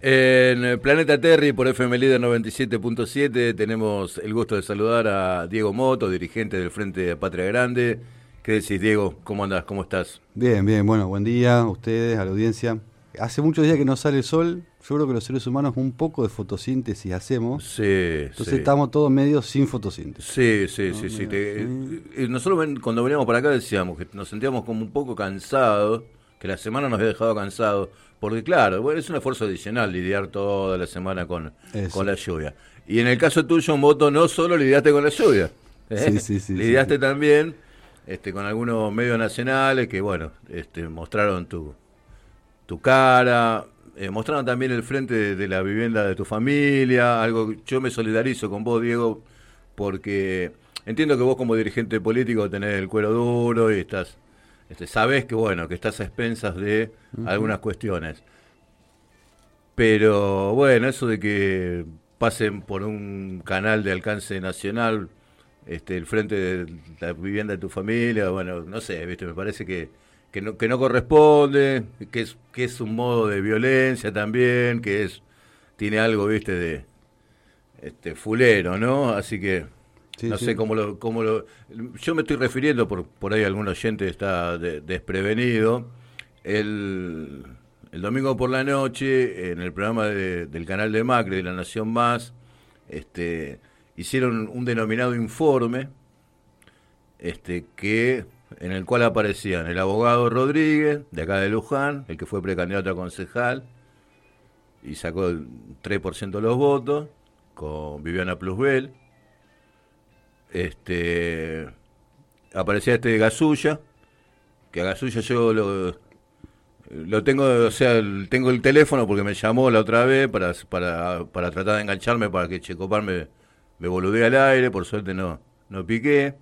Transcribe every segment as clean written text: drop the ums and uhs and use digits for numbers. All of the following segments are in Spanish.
En Planeta Terry por FM Líder 97.7 tenemos el gusto de saludar a Diego Moto, dirigente del Frente Patria Grande. ¿Qué decís, Diego? ¿Cómo andás? ¿Cómo estás? Bien, bien, bueno, buen día a ustedes, a la audiencia. Hace muchos días que no sale el sol, yo creo que los seres humanos un poco de fotosíntesis hacemos. Sí, entonces sí. Estamos todos medio sin fotosíntesis. Sí. Nosotros cuando veníamos para acá decíamos que nos sentíamos como un poco cansados, que la semana nos había dejado cansados, porque claro, bueno, es un esfuerzo adicional lidiar toda la semana con la lluvia. Y en el caso tuyo, Moto, no solo lidiaste con la lluvia, Sí. lidiaste también con algunos medios nacionales que, bueno, mostraron tu cara, mostraron también el frente de la vivienda de tu familia, algo. Yo me solidarizo con vos, Diego, porque entiendo que vos como dirigente político tenés el cuero duro y estás, sabés que, bueno, que estás a expensas de algunas cuestiones. Pero, bueno, eso de que pasen por un canal de alcance nacional, el frente de la vivienda de tu familia, bueno, no sé, ¿viste? Me parece que no corresponde, que es un modo de violencia también, tiene algo, ¿viste? De fulero, ¿no? Así que no sé cómo lo yo me estoy refiriendo, por ahí algún oyente está desprevenido. El domingo por la noche, en el programa del canal de Macri, de La Nación Más, hicieron un denominado informe, en el cual aparecían el abogado Rodríguez, de acá de Luján, el que fue precandidato a concejal, y sacó el 3% de los votos, con Viviana Plusbel. Aparecía Gasulla, que a Gasulla yo lo tengo, o sea, tengo el teléfono porque me llamó la otra vez para tratar de engancharme para que Checopar me boludee al aire, por suerte no piqué.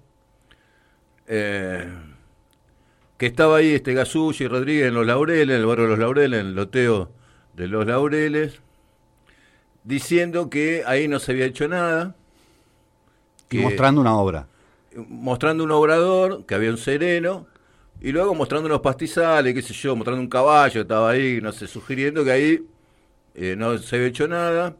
Que estaba ahí Gasulla y Rodríguez en Los Laureles, en el barrio de Los Laureles, en el loteo de Los Laureles, diciendo que ahí no se había hecho nada. Mostrando una obra. Mostrando un obrador, que había un sereno, y luego mostrando unos pastizales, qué sé yo, mostrando un caballo que estaba ahí, no sé, sugiriendo que ahí no se había hecho nada.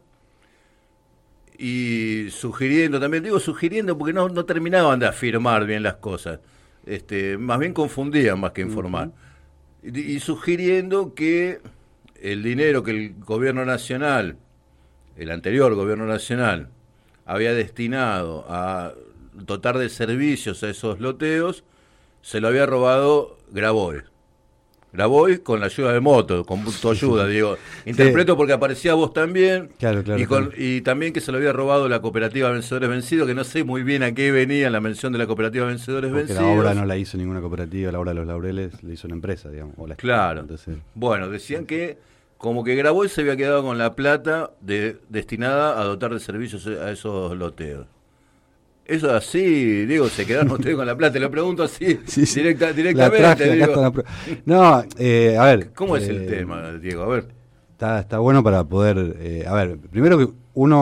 Y sugiriendo porque no terminaban de afirmar bien las cosas, más bien confundían más que informar. Y sugiriendo que el dinero que el gobierno nacional, el anterior gobierno nacional, había destinado a dotar de servicios a esos loteos, se lo había robado Grabois con la ayuda de Moto, con tu ayuda, digo. Interpreto porque aparecía vos también. Claro. Y también que se lo había robado la cooperativa Vencedores Vencidos, que no sé muy bien a qué venía la mención de la cooperativa Vencedores porque Vencidos. la obra no la hizo ninguna cooperativa, la obra de Los Laureles la hizo una empresa, digamos. Claro. Entonces, bueno, decían que como que Grabois se había quedado con la plata destinada a dotar de servicios a esos loteos. Eso es así, Diego, se quedaron ustedes con la plata, te lo pregunto así, sí. Directamente. Digo. No, a ver. ¿Cómo es el tema, Diego? A ver. Está bueno para poder, a ver, primero que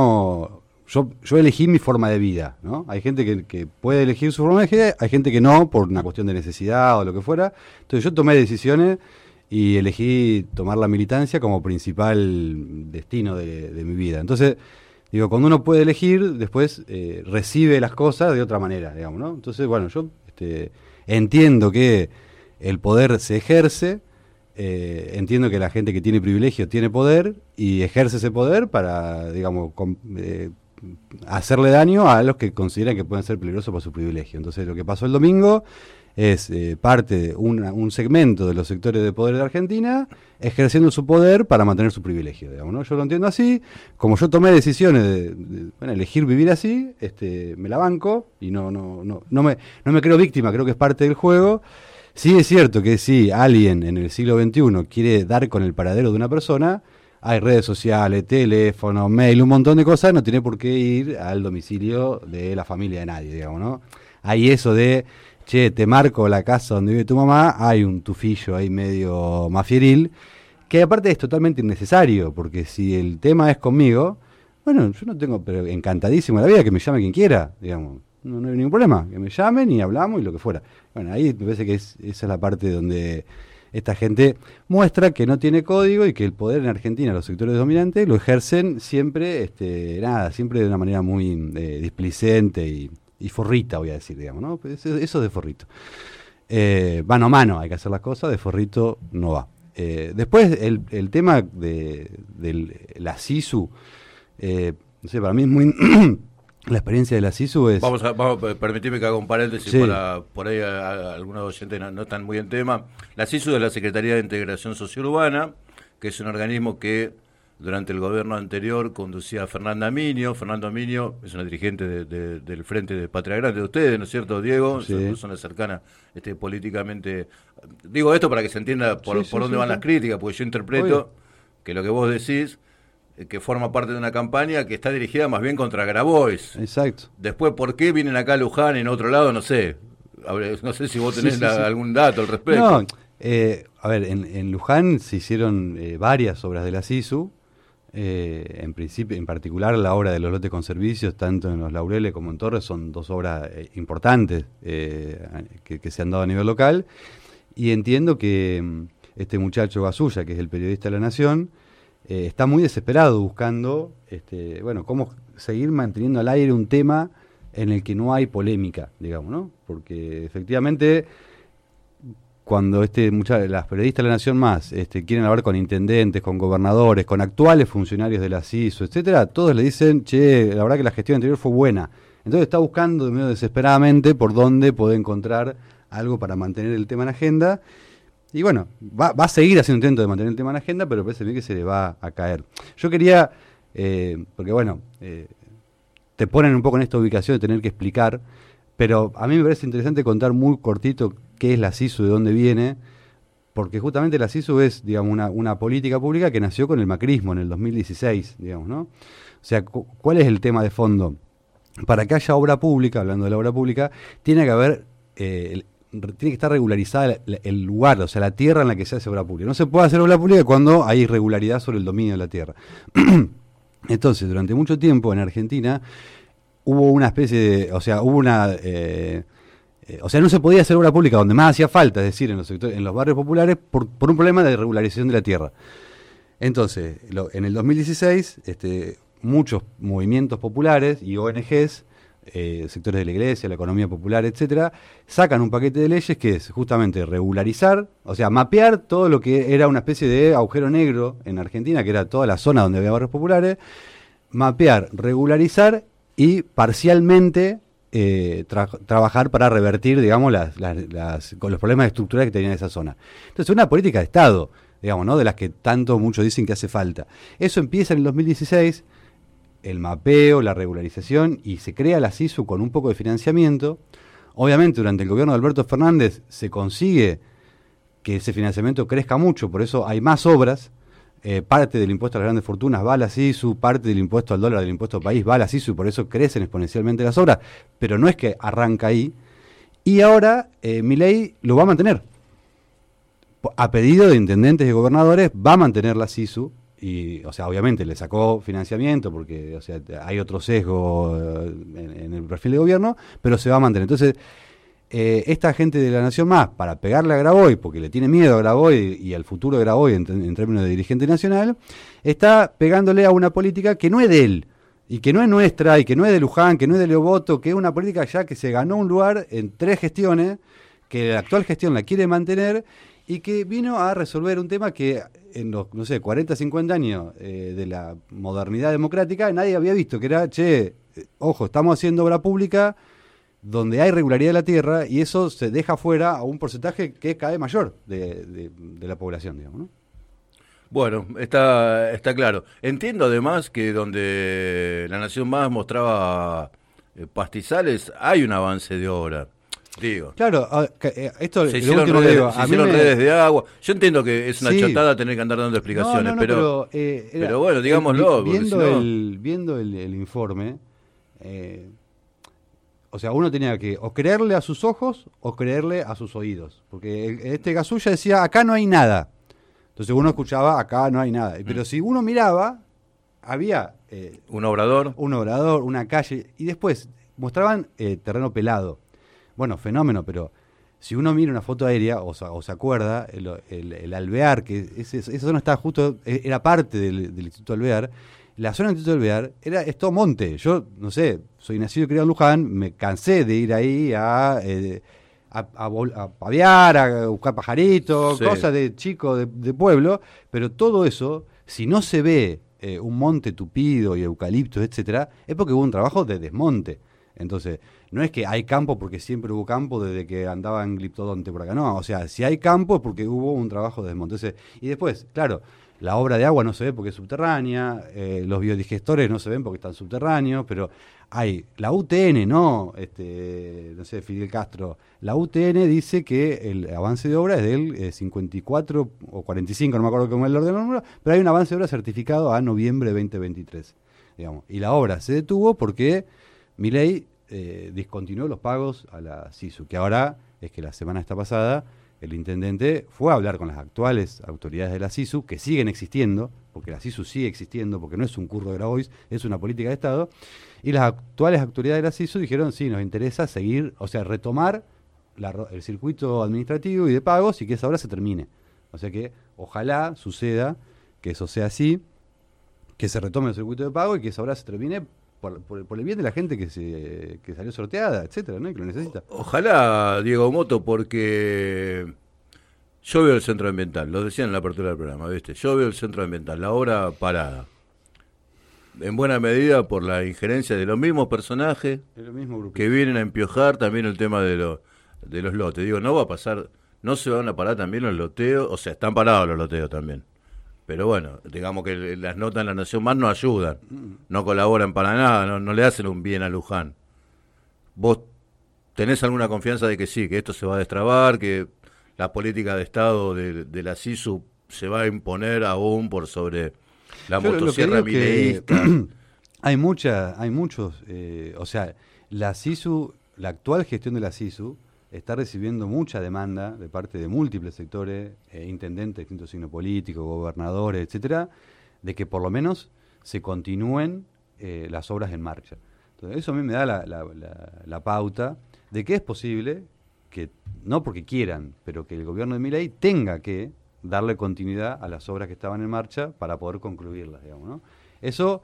yo elegí mi forma de vida, ¿no? Hay gente que puede elegir su forma de vida, hay gente que no, por una cuestión de necesidad o lo que fuera. Entonces yo tomé decisiones y elegí tomar la militancia como principal destino de mi vida. Entonces, digo, cuando uno puede elegir, después recibe las cosas de otra manera, digamos, ¿no? Entonces, bueno, yo entiendo que el poder se ejerce, entiendo que la gente que tiene privilegio tiene poder y ejerce ese poder para, digamos, hacerle daño a los que consideran que pueden ser peligrosos por su privilegio. Entonces, lo que pasó el domingo es parte de un segmento de los sectores de poder de Argentina ejerciendo su poder para mantener su privilegio, digamos, ¿no? Yo lo entiendo así. Como yo tomé decisiones de elegir vivir así, me la banco y no me creo víctima, creo que es parte del juego. Sí es cierto que si alguien en el siglo XXI quiere dar con el paradero de una persona, hay redes sociales, teléfono, mail, un montón de cosas, no tiene por qué ir al domicilio de la familia de nadie, digamos, ¿no? Hay eso de, che, te marco la casa donde vive tu mamá, hay un tufillo ahí medio mafieril, que aparte es totalmente innecesario, porque si el tema es conmigo, bueno, yo no tengo, pero encantadísimo de la vida, que me llame quien quiera, digamos, no hay ningún problema, que me llamen y hablamos y lo que fuera. Bueno, ahí me parece que esa es la parte donde esta gente muestra que no tiene código y que el poder en Argentina, los sectores dominantes, lo ejercen siempre, siempre de una manera muy displicente y forrita, voy a decir, digamos, ¿no? Eso es de forrito. Mano a mano hay que hacer las cosas, de forrito no va. Después el tema de la SISU, no sé, para mí es muy... La experiencia de la SISU es... Permitime que haga un paréntesis, sí. Para por ahí algunos oyentes no están muy en tema. La SISU es la Secretaría de Integración Sociourbana, que es un organismo que durante el gobierno anterior conducía a Fernanda Minio. Fernando Minio es una dirigente del Frente de Patria Grande de ustedes, ¿no es cierto, Diego? Sí. Es una persona cercana políticamente. Digo esto para que se entienda por dónde van las críticas, porque yo interpreto que lo que vos decís, que forma parte de una campaña que está dirigida más bien contra Grabois. Exacto. Después, ¿por qué vienen acá a Luján y en otro lado? No sé. No sé si vos tenés algún dato al respecto. No, a ver, en Luján se hicieron varias obras de la SISU. En principio, en particular la obra de los lotes con servicios, tanto en Los Laureles como en Torres, son dos obras importantes que se han dado a nivel local. Y entiendo que este muchacho Gasulla, que es el periodista de La Nación, está muy desesperado buscando cómo seguir manteniendo al aire un tema en el que no hay polémica, digamos, ¿no? Porque efectivamente cuando las periodistas de La Nación Más quieren hablar con intendentes, con gobernadores, con actuales funcionarios de la SISU, etcétera, todos le dicen, che, la verdad que la gestión anterior fue buena. Entonces está buscando de medio desesperadamente por dónde puede encontrar algo para mantener el tema en agenda. Y bueno, va a seguir haciendo intento de mantener el tema en agenda, pero parece bien que se le va a caer. Yo quería, porque bueno, te ponen un poco en esta ubicación de tener que explicar, pero a mí me parece interesante contar muy cortito qué es la SISU, de dónde viene, porque justamente la SISU es, digamos, una política pública que nació con el macrismo en el 2016, digamos, ¿no? O sea, ¿cuál es el tema de fondo? Para que haya obra pública, hablando de la obra pública, tiene que haber... tiene que estar regularizada el lugar, o sea, la tierra en la que se hace obra pública. No se puede hacer obra pública cuando hay irregularidad sobre el dominio de la tierra. Entonces, durante mucho tiempo en Argentina hubo una especie de, o sea, no se podía hacer obra pública donde más hacía falta, es decir, en los barrios populares, por un problema de regularización de la tierra. Entonces, en el 2016, muchos movimientos populares y ONGs, sectores de la iglesia, la economía popular, etcétera, sacan un paquete de leyes que es justamente regularizar, o sea, mapear todo lo que era una especie de agujero negro en Argentina, que era toda la zona donde había barrios populares, mapear, regularizar y parcialmente trabajar para revertir, digamos, con los problemas estructurales que tenía esa zona. Entonces, una política de Estado, digamos, ¿no? De las que tanto muchos dicen que hace falta. Eso empieza en el 2016, el mapeo, la regularización, y se crea la SISU con un poco de financiamiento. Obviamente, durante el gobierno de Alberto Fernández se consigue que ese financiamiento crezca mucho, por eso hay más obras. Parte del impuesto a las grandes fortunas va a la SISU, parte del impuesto al dólar, del impuesto al país va a la SISU, y por eso crecen exponencialmente las obras, pero no es que arranca ahí. Y ahora Milei lo va a mantener. A pedido de intendentes y gobernadores, va a mantener la SISU. Y, o sea, obviamente le sacó financiamiento porque, o sea, hay otro sesgo en el perfil de gobierno, pero se va a mantener. Entonces, esta gente de La Nación Más, para pegarle a Grabois, porque le tiene miedo a Grabois y al futuro de Grabois en términos de dirigente nacional, está pegándole a una política que no es de él, y que no es nuestra, y que no es de Luján, que no es de Leoboto, que es una política ya que se ganó un lugar en 3 gestiones, que la actual gestión la quiere mantener, y que vino a resolver un tema que en los, 40, 50 años de la modernidad democrática nadie había visto, que era, ojo, estamos haciendo obra pública donde hay regularidad de la tierra, y eso se deja fuera a un porcentaje que es cada vez mayor de la población, digamos, ¿no? Bueno, está claro. Entiendo además que donde La Nación Más mostraba pastizales, hay un avance de obra. Digo. Claro, esto se hicieron redes de agua. Yo entiendo que es una chotada tener que andar dando explicaciones, pero bueno, digámoslo. Viendo el informe, o sea, uno tenía que o creerle a sus ojos o creerle a sus oídos. Porque Gasulla decía, acá no hay nada. Entonces uno escuchaba, acá no hay nada. Pero si uno miraba, había... un obrador, una calle, y después mostraban terreno pelado. Bueno, fenómeno, pero si uno mira una foto aérea o se acuerda, el Alvear, que esa zona estaba justo, era parte del Instituto Alvear, la zona del Instituto Alvear es todo monte. Yo, no sé, soy nacido y criado en Luján, me cansé de ir ahí a paviar, a buscar pajaritos, cosas de chico, de pueblo, pero todo eso, si no se ve un monte tupido y eucaliptos, etcétera, es porque hubo un trabajo de desmonte. Entonces, no es que hay campo porque siempre hubo campo desde que andaba en Gliptodonte por acá, no, o sea, si hay campo es porque hubo un trabajo de desmonte. Entonces, y después, claro, la obra de agua no se ve porque es subterránea, los biodigestores no se ven porque están subterráneos, pero hay la UTN, no sé, Fidel Castro, la UTN dice que el avance de obra es del 54 o 45, no me acuerdo cómo es el orden del número, pero hay un avance de obra certificado a noviembre de 2023, digamos, y la obra se detuvo porque Milei discontinuó los pagos a la SISU, que ahora es que la semana esta pasada el intendente fue a hablar con las actuales autoridades de la SISU, que siguen existiendo, porque la SISU sigue existiendo, porque no es un curro de Grabois, es una política de Estado, y las actuales autoridades de la SISU dijeron, sí, nos interesa seguir, o sea, retomar el circuito administrativo y de pagos y que esa obra se termine. O sea que ojalá suceda que eso sea así, que se retome el circuito de pago y que esa obra se termine por el bien de la gente que salió sorteada, etcétera, ¿no? Y que lo necesita. Ojalá, Diego Moto, porque yo veo el centro ambiental, lo decía en la apertura del programa, ¿viste? Yo veo el centro ambiental, la obra parada. En buena medida por la injerencia de los mismos personajes que vienen a empiojar también el tema de los lotes. Digo, no va a pasar, no se van a parar también los loteos, o sea, están parados los loteos también. Pero bueno, digamos que las notas en La Nación Más no ayudan, no colaboran para nada, no le hacen un bien a Luján. ¿Vos tenés alguna confianza de que sí, que esto se va a destrabar, que la política de Estado de la SISU se va a imponer aún por sobre la motosierra mileísta? Hay muchos, o sea, la SISU, la actual gestión de la SISU está recibiendo mucha demanda de parte de múltiples sectores, intendentes de distintos signos políticos, gobernadores, etcétera, de que por lo menos se continúen las obras en marcha. Entonces, eso a mí me da la pauta de que es posible que, no porque quieran, pero que el gobierno de Milei tenga que darle continuidad a las obras que estaban en marcha para poder concluirlas, digamos, ¿no? Eso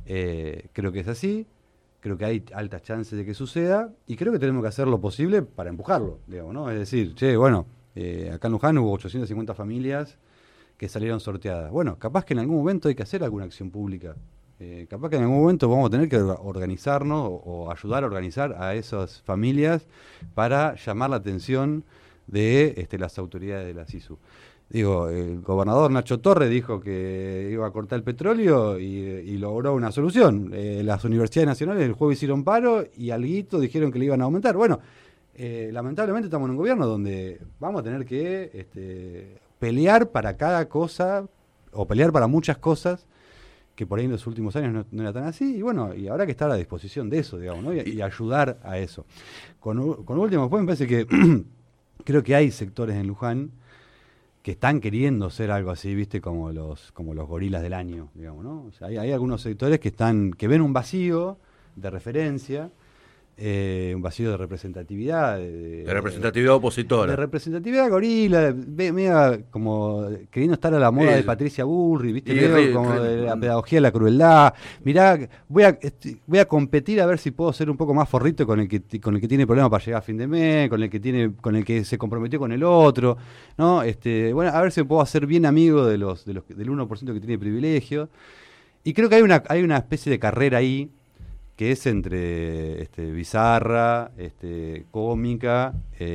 creo que es así. Creo que hay altas chances de que suceda y creo que tenemos que hacer lo posible para empujarlo, digamos, ¿no? Es decir, acá en Luján hubo 850 familias que salieron sorteadas. Bueno, capaz que en algún momento hay que hacer alguna acción pública. Capaz que en algún momento vamos a tener que organizarnos o ayudar a organizar a esas familias para llamar la atención de las autoridades de la SISU. Digo, el gobernador Nacho Torres dijo que iba a cortar el petróleo y logró una solución. Las universidades nacionales el jueves hicieron paro y alguito dijeron que le iban a aumentar. Bueno, lamentablemente estamos en un gobierno donde vamos a tener que pelear para cada cosa o pelear para muchas cosas que por ahí en los últimos años no era tan así. Y bueno, y habrá que estar a disposición de eso, digamos, ¿no? Y ayudar a eso. Con último, después me parece que creo que hay sectores en Luján que están queriendo ser algo así, viste, como los gorilas del año, digamos, ¿no? O sea, hay algunos sectores que ven un vacío de referencia, un vacío de representatividad. De representatividad opositora. De representatividad gorila, media como queriendo estar a la moda de Patricia Bullrich, ¿viste? Medio como de la pedagogía de la crueldad. Mirá, voy a competir a ver si puedo ser un poco más forrito con el que tiene problemas para llegar a fin de mes, con el que se comprometió con el otro, ¿no? Bueno, a ver si puedo hacer bien amigo del 1% que tiene privilegio. Y creo que hay una especie de carrera ahí que es entre bizarra, cómica,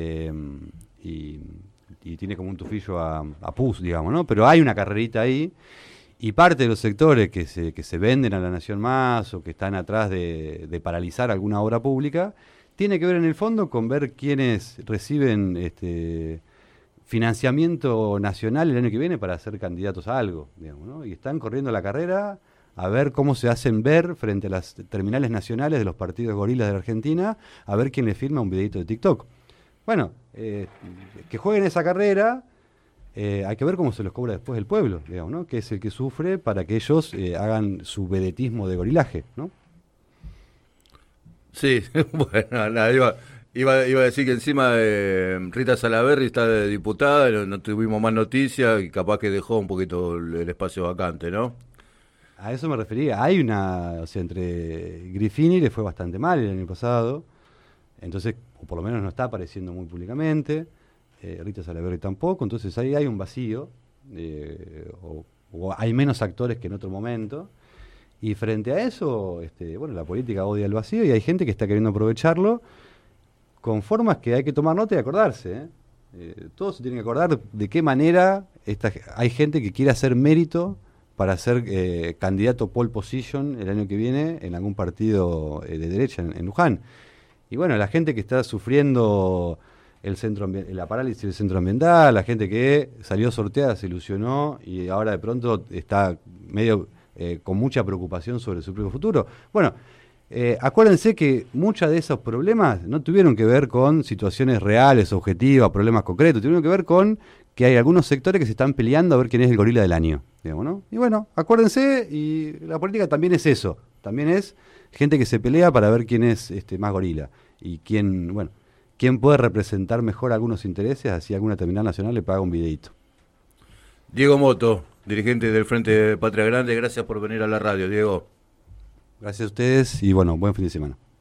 y tiene como un tufillo a pus, digamos, ¿no? Pero hay una carrerita ahí, y parte de los sectores que se venden a La Nación Más o que están atrás de paralizar alguna obra pública, tiene que ver en el fondo con ver quiénes reciben financiamiento nacional el año que viene para ser candidatos a algo, digamos, ¿no? Y están corriendo la carrera a ver cómo se hacen ver frente a las terminales nacionales de los partidos gorilas de la Argentina, a ver quién le firma un videito de TikTok. Bueno, que jueguen esa carrera, hay que ver cómo se los cobra después el pueblo, digamos, ¿no? Que es el que sufre para que ellos hagan su vedetismo de gorilaje, ¿no? Sí, bueno, nada, digo, Iba a decir que encima Rita Salaverry está de diputada, no tuvimos más noticias y capaz que dejó un poquito el espacio vacante, ¿no? A eso me refería. Hay o sea, entre Griffini le fue bastante mal el año pasado, entonces, o por lo menos no está apareciendo muy públicamente, Rita Salaverry tampoco, entonces ahí hay un vacío, o hay menos actores que en otro momento, y frente a eso, bueno, la política odia el vacío y hay gente que está queriendo aprovecharlo con formas que hay que tomar nota y acordarse, ¿eh? Todos se tienen que acordar de qué manera hay gente que quiere hacer mérito para ser candidato pole position el año que viene en algún partido de derecha en Luján. Y bueno, la gente que está sufriendo la parálisis del centro ambiental, la gente que salió sorteada, se ilusionó y ahora de pronto está medio con mucha preocupación sobre su propio futuro. Bueno, acuérdense que muchos de esos problemas no tuvieron que ver con situaciones reales, objetivas, problemas concretos, tuvieron que ver con que hay algunos sectores que se están peleando a ver quién es el gorila del año, digamos, ¿no? Y bueno, acuérdense, y la política también es eso, también es gente que se pelea para ver quién es más gorila y quién puede representar mejor algunos intereses, así alguna terminal nacional le paga un videíto. Diego Moto, dirigente del Frente de Patria Grande, gracias por venir a la radio, Diego. Gracias a ustedes y bueno, buen fin de semana.